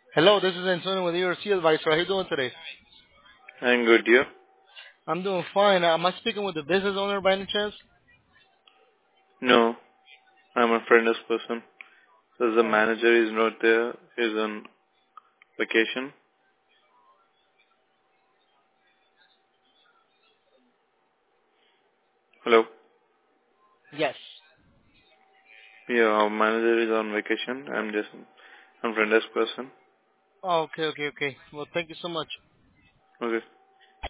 Hello, this is Antonio with your Sea Advisor. How you doing today? I'm good, you? I'm doing fine. Am I speaking with the business owner by any chance? No, I'm a friendless person. Because the Oh, manager is not there, he's on vacation. Hello? yes. Yeah, our manager is on vacation. I'm friendless person. Oh, okay. Well, thank you so much. Okay.